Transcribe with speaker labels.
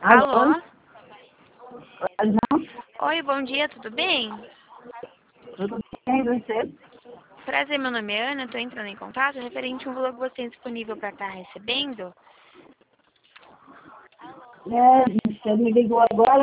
Speaker 1: Alô?
Speaker 2: Alô?
Speaker 1: Não,
Speaker 2: Oi, bom dia, tudo bem?
Speaker 1: tudo bem, você?
Speaker 2: Prazer, meu nome é Ana, estou entrando em contato referente a um valor que você tem disponível para estar recebendo.
Speaker 1: Você me ligou agora,